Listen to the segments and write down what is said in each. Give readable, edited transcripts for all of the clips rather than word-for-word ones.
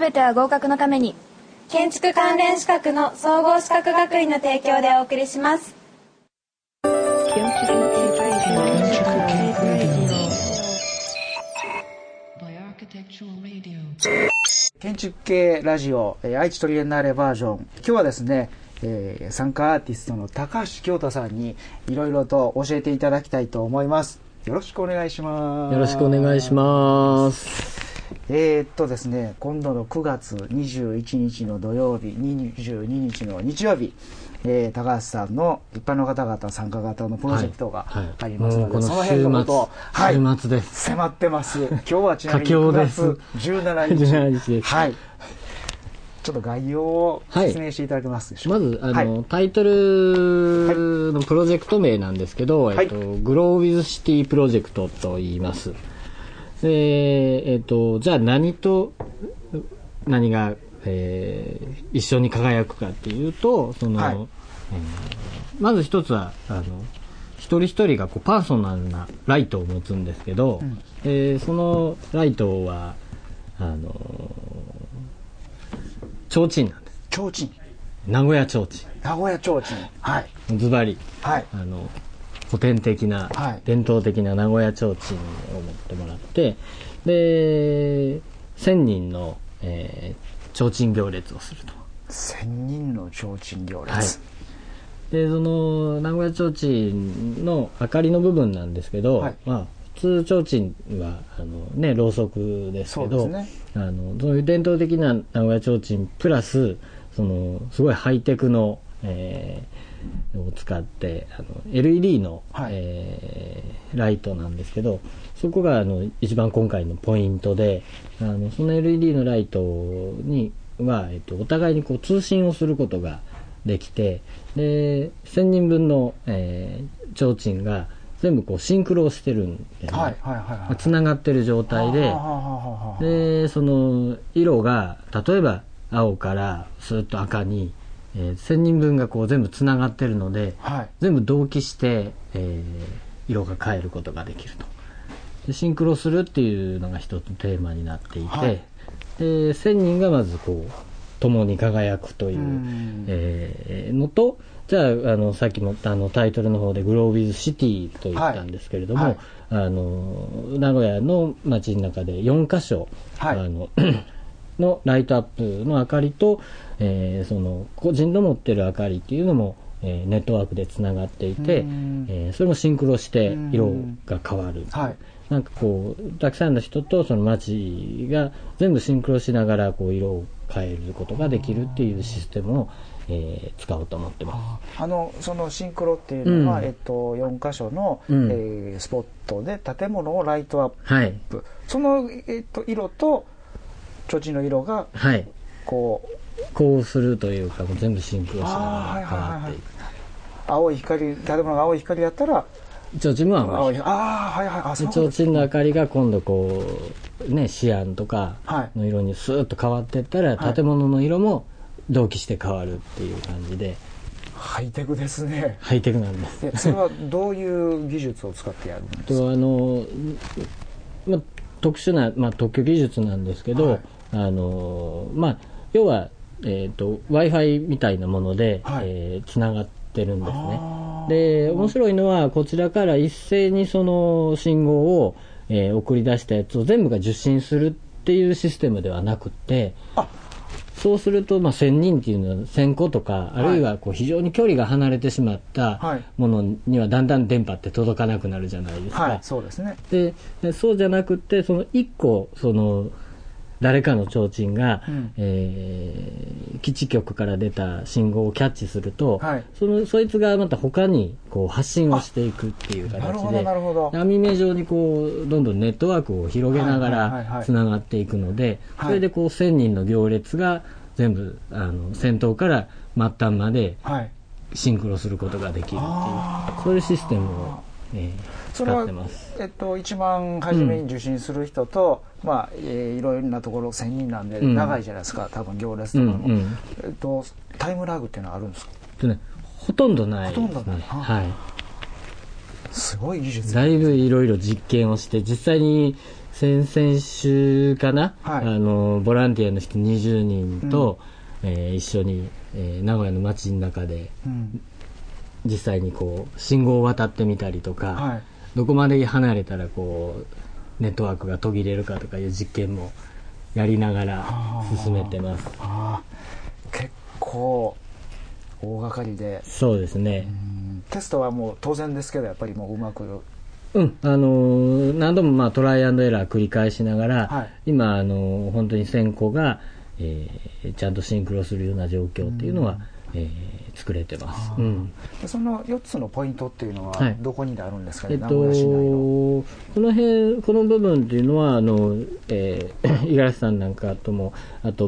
べては合格のために。 建築関連資格の総合資格学院の提供でお送りします。 建築系ラジオ、愛知トリエンナーレバージョン。今日はですね、参加アーティストの高橋京太さんにいろいろと教えていただきたいと思います。よろしくお願いします。 よろしくお願いします。 ですね、今度の9月21日の土曜日、22日の日曜日、高橋さんの一般の方々参加型のプロジェクトがありますので、 その辺のことを、 週末です。 迫ってます。今日はちなみに9月17日。 17日です。 はい。ちょっと概要を説明していただけますでしょうか。 まずタイトルのプロジェクト名なんですけど、グローウィズシティプロジェクトと言います。で、じゃあ何が、一緒に輝くかっていうと、まず一つは一人一人がパーソナルなライトを持つんですけど、そのライトは提灯なんです。 提灯。 名古屋提灯。 名古屋提灯。はい。 ズバリ。 はい。 古典的な、伝統的な名古屋提灯を持ってもらって、で、1000人の、提灯行列をすると。 1000人の提灯行列。 はい。で、その名古屋提灯の明かりの部分なんですけど、普通提灯はろうそくですけど、そういう伝統的な名古屋提灯プラスすごいハイテクの、を使ってLED の、ライトなんですけど、そこが一番今回のポイントで、その LED のライトには、お互いに通信をすることができて、で1000人分の、提灯が全部シンクロしてるんで、つながってる状態で、その色が例えば青からスーッと赤に、1000人分が全部つながってるので、全部同期して、色が変えることができると。でシンクロするっていうのが一つテーマになっていて、で1000人がまず共に輝くという、のと、じゃあさっきもタイトルの方でグローウィズシティと言ったんですけれども、名古屋の街の中で4カ所、のライトアップの明かりと、その個人の持ってる明かりっていうのも、ネットワークでつながっていて、それもシンクロして色が変わる。なんかたくさんの人とその街が全部シンクロしながら色を変えることができるっていうシステムを、使おうと思ってます。 そのシンクロっていうのは、4カ所の、スポットで建物をライトアップ、その、色と提灯の色がこうするというか、全部シンクロしながら変わっていく。 青い光、建物が青い光だったら提灯も青い。提灯の明かりが今度シアンとかの色にスーッと変わっていったら、建物の色も同期して変わるっていう感じで。 ハイテクですね。 ハイテクなんです。 それはどういう技術を使ってやるんですか？ 特殊な、特許技術なんですけど、要は、Wi-Fi みたいなもので、つながってるんですね。で、面白いのはこちらから一斉にその信号を、送り出したやつを全部が受信するっていうシステムではなくて、そうすると1000人っていうのは1000個とか、あるいは非常に距離が離れてしまったものにはだんだん電波って届かなくなるじゃないですか。 そうですね。 でそうじゃなくて、その1個誰かの提灯が、基地局から出た信号をキャッチすると、そいつがまた他に発信をしていくっていう形で、網目状にどんどんネットワークを広げながらつながっていくので、それで1000人の行列が全部先頭から末端までシンクロすることができるっていう、そういうシステムを、使ってます。 一番初めに受信する人と、いろいろなところ1000人なんで長いじゃないですか、多分行列とかも、タイムラグっていうのはあるんですか？ ほとんどないですね。 すごい技術。 だいぶいろいろ実験をして、実際に先々週かな、 はい、 ボランティアの人20人と、一緒に、名古屋の街の中で、実際にこう信号を渡ってみたりとか、はい、どこまで離れたらこうネットワークが途切れるかとかいう実験もやりながら進めてます。 結構大掛かりで。 そうですね。 テストはもう当然ですけどやっぱりもううまく。 何度もトライアンドエラー繰り返しながら、はい、今本当に1000個が、ちゃんとシンクロするような状況っていうのは、作れてます。 その4つのポイントっていうのはどこにあるんですかね、 この部分っていうのは五十嵐さんなんかともあと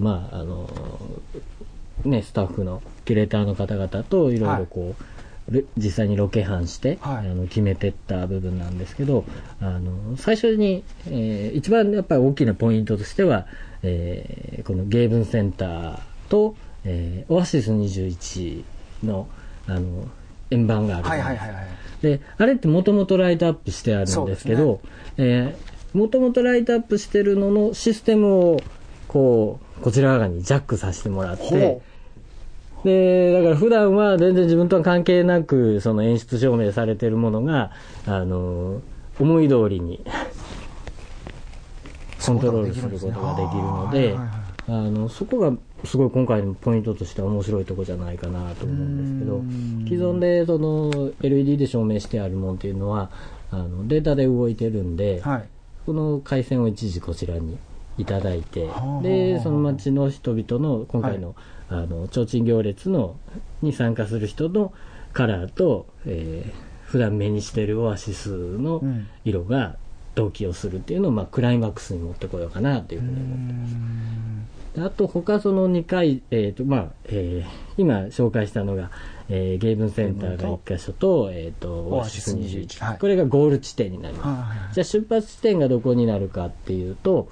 スタッフのキュレーターの方々といろいろこう、はい、実際にロケハンして、はい、決めてった部分なんですけど、最初に、一番やっぱり大きなポイントとしては、このゲーブンセンターと、オアシス21の円盤があるんです。で、あれってもともとライトアップしてあるんですけど、もともとライトアップしてるののシステムをこちら側にジャックさせてもらって、でだから普段は全然自分とは関係なくその演出証明されてるものが思い通りにコントロールすることができるので、そこがすごい今回のポイントとしては面白いところじゃないかなと思うんですけど、既存でその LED で証明してあるものっていうのはデータで動いてるんで、はい、この回線を一時こちらにいただいて、でその町の人々の今回の、はい、提灯行列に参加する人のカラーと、普段目にしているオアシスの色が同期をするっていうのを、クライマックスに持ってこようかなというふうに思ってます。あと他その2回、今紹介したのが、ゲーブンセンターが1箇所と、オアシス21、はい、これがゴール地点になります。じゃあ出発地点がどこになるかっていうと、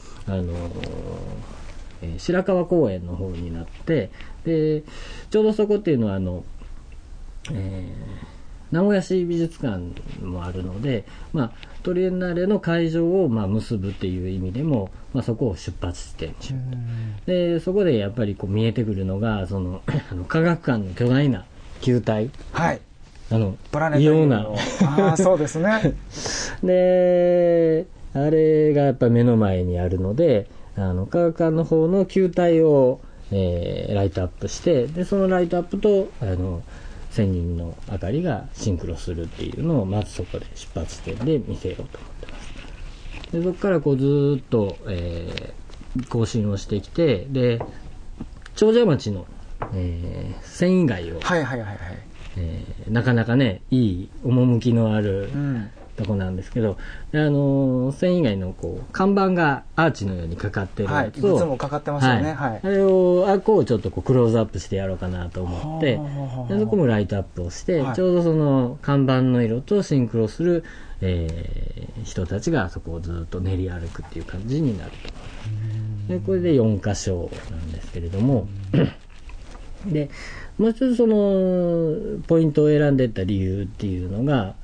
白川公園の方になって、でちょうどそこっていうのは名古屋市美術館もあるので、トリエンナーレの会場を結ぶっていう意味でも、そこを出発地点にしようと。でそこでやっぱり見えてくるのがその科学館の巨大な球体、 はい、 異様なそうですねであれがやっぱり目の前にあるので、科学館の方の球体を、ライトアップして、でそのライトアップと1000人の明かりがシンクロするっていうのをまずそこで出発点で見せようと思ってます。でそこからずっと、更新をしてきて、で長者町の、繊維街を、なかなかねいい趣のある、とこなんですけど、繊維街の看板がアーチのようにかかってるやつを、 いつもかかってますよね、 あれをちょっとクローズアップしてやろうかなと思って、でそこもライトアップをして、ちょうどその看板の色とシンクロする、人たちがそこをずっと練り歩くっていう感じになると。でこれで4箇所なんですけれどもでもう一つそのポイントを選んでいった理由っていうのが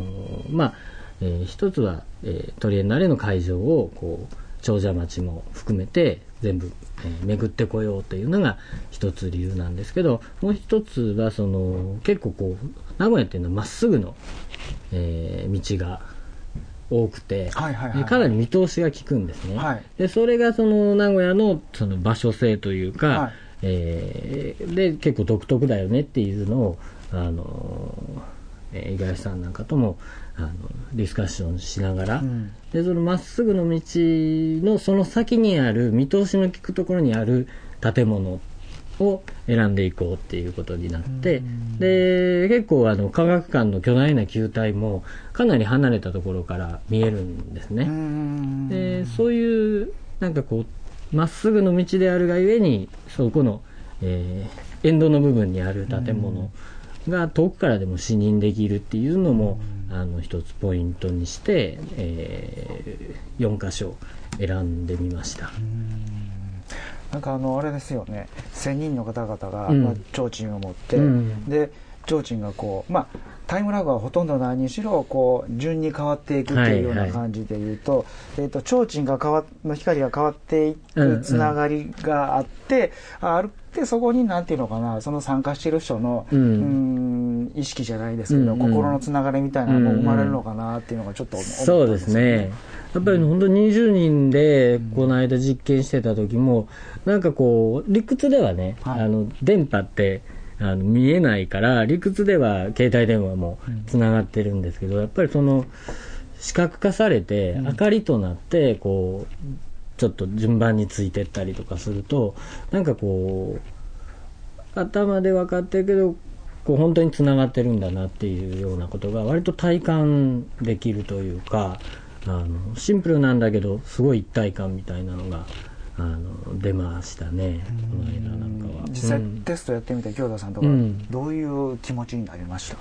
一つは、トリエンナーレの会場を長者町も含めて全部、巡ってこようというのが一つ理由なんですけど、もう一つはその結構名古屋っていうのはまっすぐの、道が多くて、かなり見通しが利くんですね、でそれがその名古屋のその場所性というか、で結構独特だよねっていうのを五十嵐さんなんかともディスカッションしながら、でそのまっすぐの道のその先にある見通しの利くところにある建物を選んでいこうっていうことになって、で結構科学館の巨大な球体もかなり離れたところから見えるんですね。でそういうまっすぐの道であるがゆえにそこの、エンドの部分にある建物が遠くからでも視認できるっていうのも一つポイントにして、4箇所選んでみました。 あれですよね、1000人の方々が、提灯を持って、で提灯がこう、まあ、タイムラグはほとんどないにしろこう順に変わっていくっていうような感じでいうと、提灯の光が変わっていくつながりがあって、あってそこになんていうのかな、その参加している人の、意識じゃないですけど、心のつながりみたいなのも生まれるのかなっていうのがちょっと思ったんですよね。 そうですね。やっぱり本当に20人でこの間実験してた時も、なんかこう理屈ではね、電波って見えないから理屈では携帯電話もつながってるんですけど、やっぱりその視覚化されて明かりとなってこうちょっと順番についてったりとかすると、なんかこう頭で分かってるけどこう本当につながってるんだなっていうようなことが割と体感できるというか、シンプルなんだけどすごい一体感みたいなのが出ましたね、この間なんかは。 実際テストやってみて京田さんとかどういう気持ちになりました？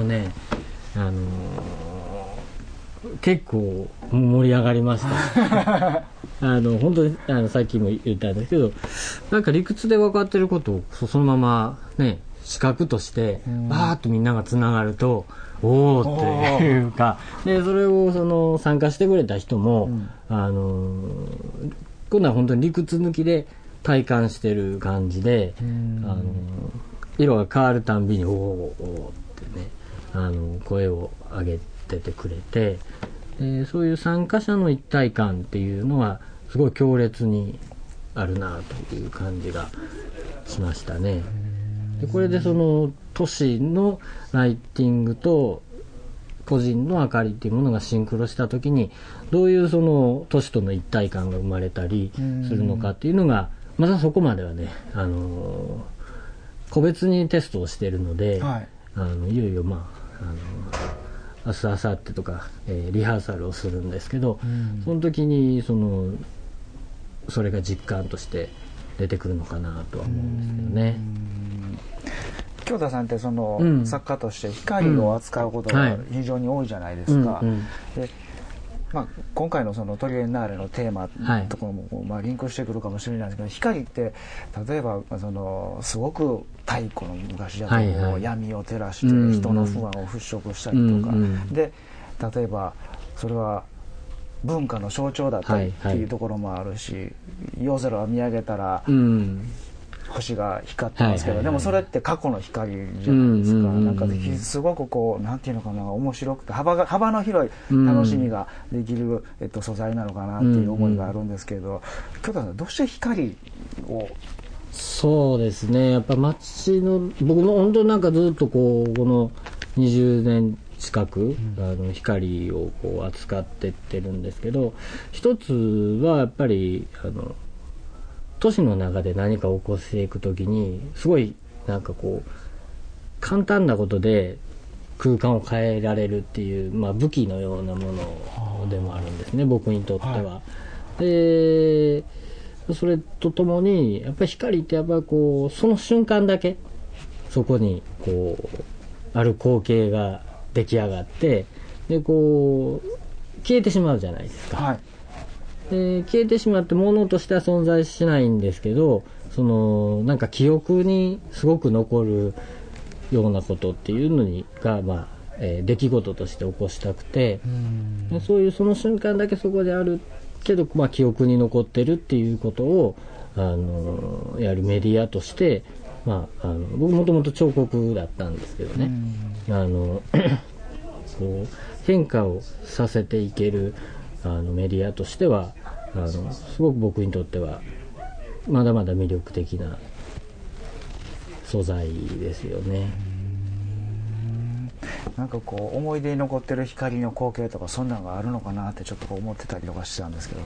結構盛り上がりました本当にさっきも言ったんですけど、なんか理屈で分かってることをそのままね視覚としてバーッとみんながつながるとおーっていうかで、それをその参加してくれた人も、今度は本当に理屈抜きで体感してる感じで、色が変わるたんびにおーおーってね声を上げててくれて、そういう参加者の一体感っていうのはすごい強烈にあるなという感じがしましたね。でこれでその都市のライティングと個人の明かりっていうものがシンクロした時にどういうその都市との一体感が生まれたりするのかっていうのがまだそこまではね、個別にテストをしているので、いよいよ明日明後日とか、リハーサルをするんですけど、その時にそれが実感として出てくるのかなとは思うんですけどね。 京田さんって作家として光を扱うことが非常に多いじゃないですか。で今回のトリエンナーレのテーマとかもリンクしてくるかもしれないですけど、光って例えばすごく太古の昔だと闇を照らして人の不安を払拭したりとかで、例えばそれは文化の象徴だったりっていうところもあるし、夜空を見上げたら星が光ってますけど、でもそれって過去の光じゃないですか。なんかすごくこうなんていうのかな、面白くて幅の広い楽しみができる、素材なのかなっていう思いがあるんですけど、京田さんどうして光を？ そうですね、やっぱ街の僕の本当になんかずっとこの20年近く光を扱ってってるんですけど、一つはやっぱり都市の中で何かを起こしていくときにすごいなんか簡単なことで空間を変えられるっていう、武器のようなものでもあるんですね、僕にとっては。でそれとともにやっぱり光ってやっぱその瞬間だけそこにある光景が出来上がってで消えてしまうじゃないですか。で消えてしまって物としては存在しないんですけど、なんか記憶にすごく残るようなことっていうのが、出来事として起こしたくて、そういうその瞬間だけそこであるけど、記憶に残ってるっていうことをやるメディアとして、僕もともと彫刻だったんですけどね、変化をさせていけるメディアとしてはすごく僕にとってはまだまだ魅力的な素材ですよね。 なんか思い出に残ってる光の光景とかそんなのがあるのかなってちょっと思ってたりとかしてたんですけど。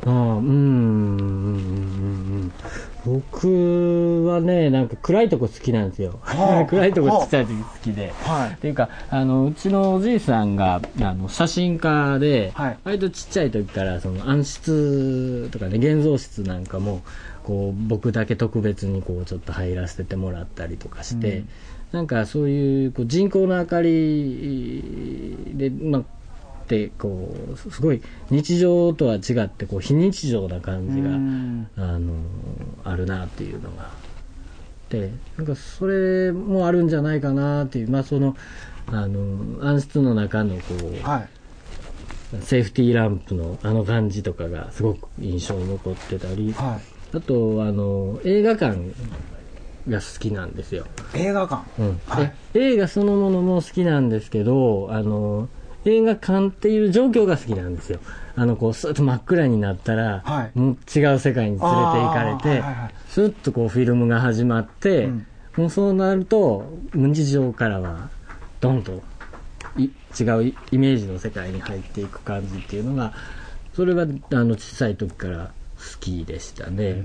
僕はねなんか暗いとこ好きなんですよ。暗いとこちっちゃい時好きで、っていうかうちのおじいさんが写真家で、割とちっちゃい時から暗室とかね現像室なんかも僕だけ特別にちょっと入らせてもらったりとかして、なんかそういう人工の明かりで、ってすごい日常とは違って非日常な感じが、あるなっていうのがて、なんかそれもあるんじゃないかなっていう、その暗室の中のこう、はい、セーフティーランプの感じとかがすごく印象に残ってたり、はい、あと映画館が好きなんですよ。 映画館、 はい、映画そのものも好きなんですけど、映画館っていう状況が好きなんですよ。こうスッと真っ暗になったら、はい、もう違う世界に連れて行かれて、はいはいはい、スッとこうフィルムが始まって、もうそうなると日常からはドンと違うイメージの世界に入っていく感じっていうのが、それは小さい時から好きでしたね。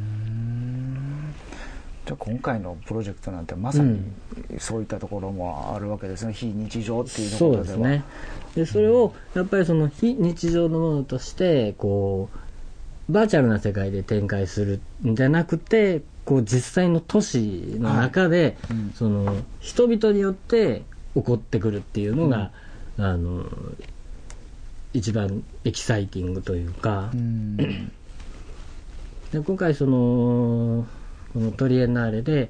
じゃあ今回のプロジェクトなんてまさにそういったところもあるわけですね、非日常っていうところでは。 そうですね。でそれをやっぱりその非日常のものとしてこうバーチャルな世界で展開するんじゃなくて、こう実際の都市の中で、はい、その人々によって起こってくるっていうのが、一番エキサイティングというか、で今回このトリエンナーレで、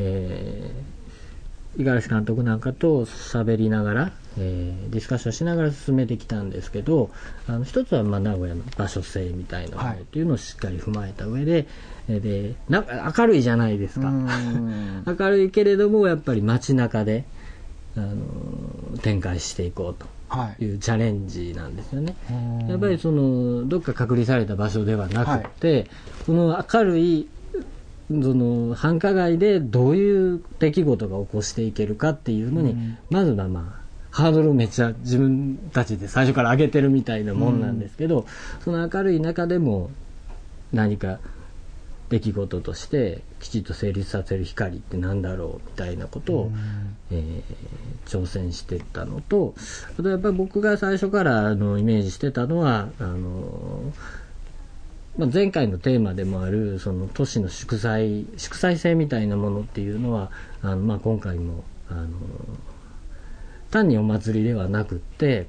五十嵐監督なんかと喋りながら、ディスカッションしながら進めてきたんですけど、一つは名古屋の場所性みたいなものっていうのをしっかり踏まえた上で、明るいじゃないですか。明るいけれどもやっぱり街中で展開していこうというチャレンジなんですよね。やっぱりどっか隔離された場所ではなくて、はい、この明るい繁華街でどういう出来事が起こしていけるかっていうのに、まずはハードルをめっちゃ自分たちで最初から上げてるみたいなもんなんですけど、その明るい中でも何か出来事としてきちっと成立させる光って何だろうみたいなことを、挑戦してったのと、あとやっぱり僕が最初からイメージしてたのは前回のテーマでもあるその都市の祝祭性みたいなものっていうのは今回も単にお祭りではなくって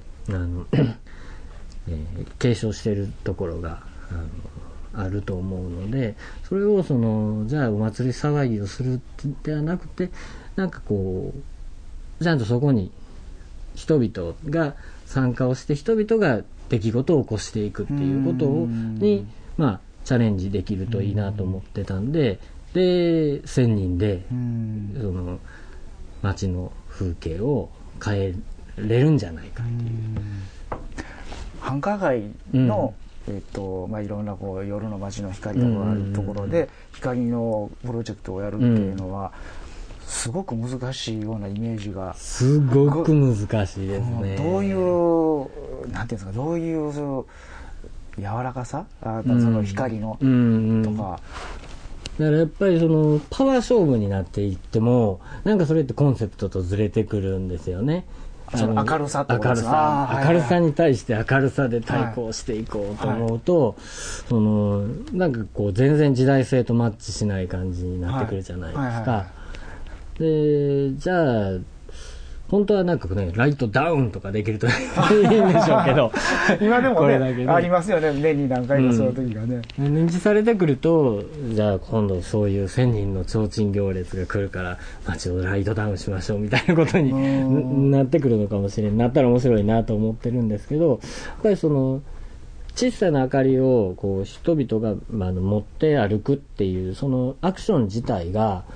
継承しているところがあると思うので、それをじゃあお祭り騒ぎをするではなくて、なんかこうちゃんとそこに人々が参加をして、人々が出来事を起こしていくっていうことにチャレンジできるといいなと思ってたんで、で1000人でその街の風景を変えれるんじゃないかっていう。 繁華街の、いろんな夜の街の光とかあるところで光のプロジェクトをやるっていうのは、すごく難しいようなイメージが。 すごく難しいですね。 どういうなんていうんですか、どういう柔らかさ、その光のとか。 だからやっぱりパワー勝負になっていっても、なんかそれってコンセプトとずれてくるんですよね。 明るさってことですか。明るさに対して明るさで対抗していこうと思うと、なんかこう全然時代性とマッチしない感じになってくるじゃないですか。でじゃあ本当はなんかね、ライトダウンとかできるといいんでしょうけど今でもねありますよね、年に何回かそういう時がね、 認知されてくると、じゃあ今度そういう1000人の提灯行列が来るから街をライトダウンしましょうみたいなことになってくるのかもしれない。なったら面白いなと思ってるんですけど、やっぱり小さな明かりをこう人々が持って歩くっていうそのアクション自体が、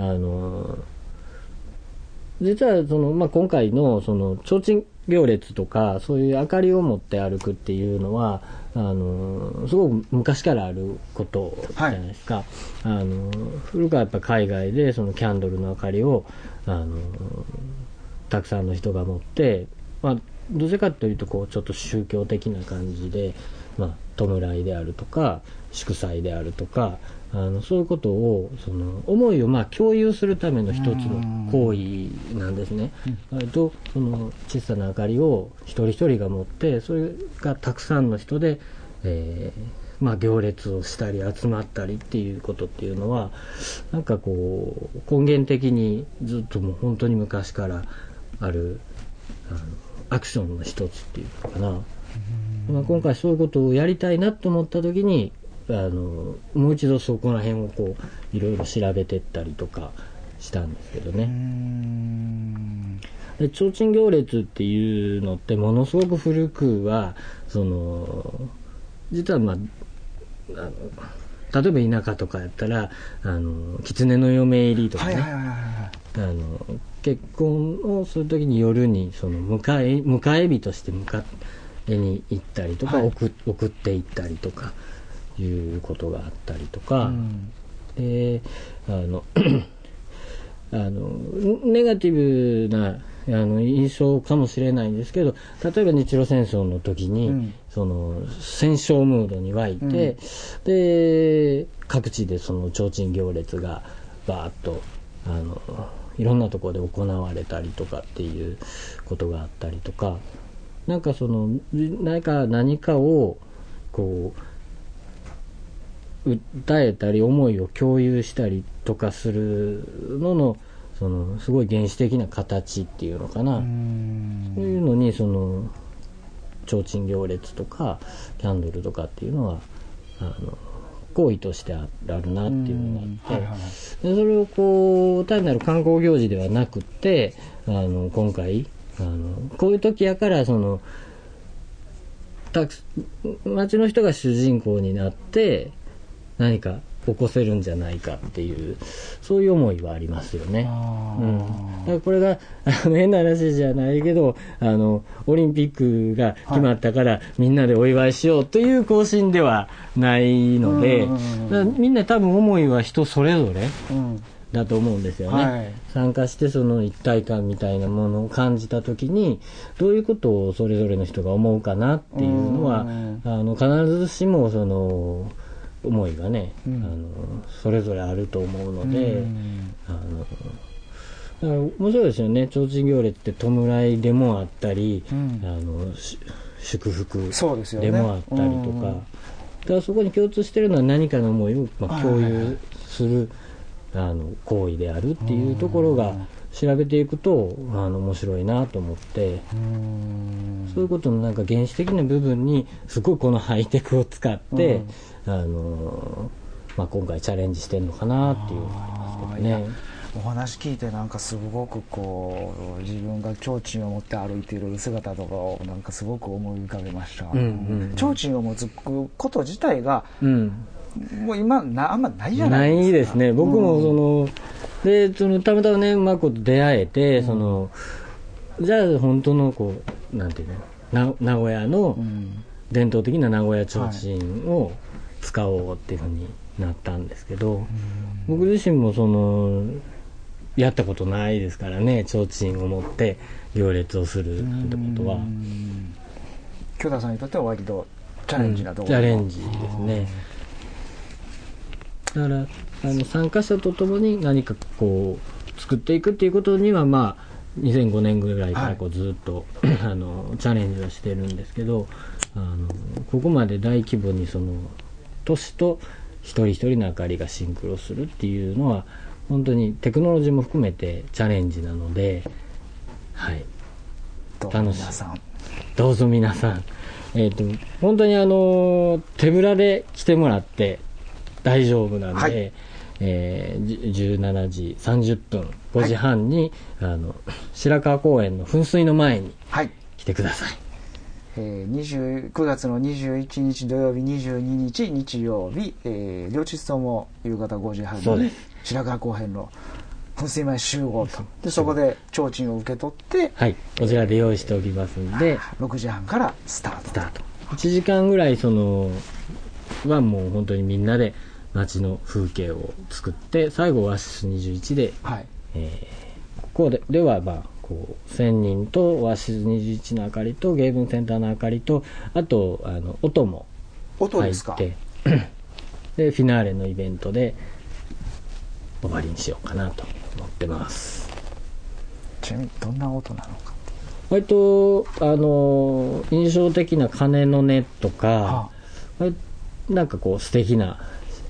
実は今回の提灯行列とかそういう明かりを持って歩くっていうのはすごく昔からあることじゃないですか。古くはやっぱ海外でそのキャンドルの明かりをたくさんの人が持って、どちらかというとこうちょっと宗教的な感じで、弔いであるとか祝祭であるとかそういうことを思いを共有するための一つの行為なんですね。と小さな明かりを一人一人が持って、それがたくさんの人で、行列をしたり集まったりっていうことっていうのは、なんかこう根源的にずっともう本当に昔からあるアクションの一つっていうのかな。今回そういうことをやりたいなと思った時にもう一度そこら辺をこういろいろ調べてったりとかしたんですけどね。で提灯行列っていうのってものすごく古くは実は例えば田舎とかやったら狐の嫁入りとかね、結婚をする時に夜に迎え火として迎えに行ったりとか、送って行ったりとかいうことがあったりとか、でネガティブな印象かもしれないんですけど、例えば日露戦争の時に、戦勝ムードに沸いて、で各地でその提灯行列がバーッといろんなところで行われたりとかっていうことがあったりとか、なんか何かをこう訴えたり思いを共有したりとかするののすごい原始的な形っていうのかな、そういうのに提灯行列とかキャンドルとかっていうのは行為としてあるなっていうのがあって、でそれをこう単なる観光行事ではなくって今回こういう時やから町の人が主人公になって何か起こせるんじゃないかっていうそういう思いはありますよね。だからこれが変な話じゃないけどオリンピックが決まったから、みんなでお祝いしようという行進ではないので、みんな多分思いは人それぞれだと思うんですよね。参加してその一体感みたいなものを感じた時にどういうことをそれぞれの人が思うかなっていうのは必ずしも思いがね、それぞれあると思うので、だから面白いですよね。提灯行列って弔いでもあったり、祝福でもあったりとか、だからそこに共通しているのは何かの思いを共有する行為であるっていうところが調べていくと面白いなと思って、そういうことのなんか原始的な部分にすごいこのハイテクを使って、今回チャレンジしてるのかなっていうのがありますけどね。 お話聞いてなんかすごくこう自分が提灯を持って歩いている姿とかをなんかすごく思い浮かべました。提灯を持つこと自体が、もう今あんまないじゃないですか。ないですね。 僕もたまたまねマコと出会えて、じゃあ本当のこうなんていうの名古屋の伝統的な名古屋提灯を使おうっていうふうになったんですけど、僕自身もやったことないですからね、提灯を持って行列をするってことは。 京田さんにとっては割とチャレンジなところ、 チャレンジですね。だから参加者とともに何かこう作っていくっていうことには2005年ぐらいからずっと、チャレンジはしてるんですけど、ここまで大規模に都市と一人一人の明かりがシンクロするっていうのは本当にテクノロジーも含めてチャレンジなので、楽しい。どうぞ皆さん、本当に手ぶらで来てもらって大丈夫なんで、17時30分5時半に、白川公園の噴水の前に来てください。 9月の21日土曜日、22日日曜日、両日とも夕方5時半に白川公園の噴水前集合と、でそこで提灯を受け取って、 こちらで用意しておきますんで、 6時半からスタート。 1時間ぐらいはもう本当にみんなで街の風景を作って、最後オアシス21で、ここでは1000人とオアシス21の明かりとゲームセンターの明かりと、あと音も入ってでフィナーレのイベントで終わりにしようかなと思ってます。 ちなみにどんな音なのか。 割と印象的な鐘の音とか、なんかこう素敵な、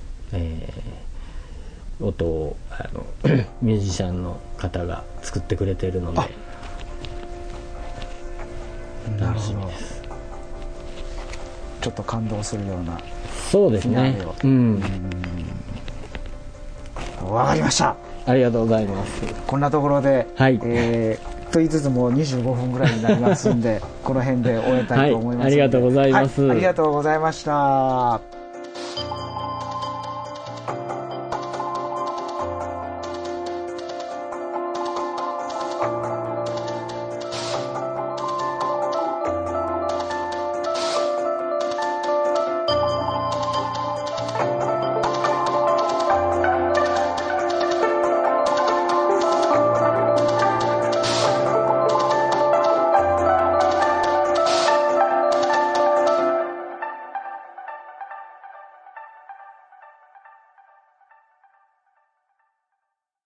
音をミュージシャンの方が作ってくれているので楽しみです。 ちょっと感動するようなそうですね。 わかりました。 ありがとうございます。 こんなところで、 はい、 と言いつつも25分ぐらいになりますんでこの辺で終えたいと思いますので、 はい、ありがとうございます。 はい、ありがとうございました。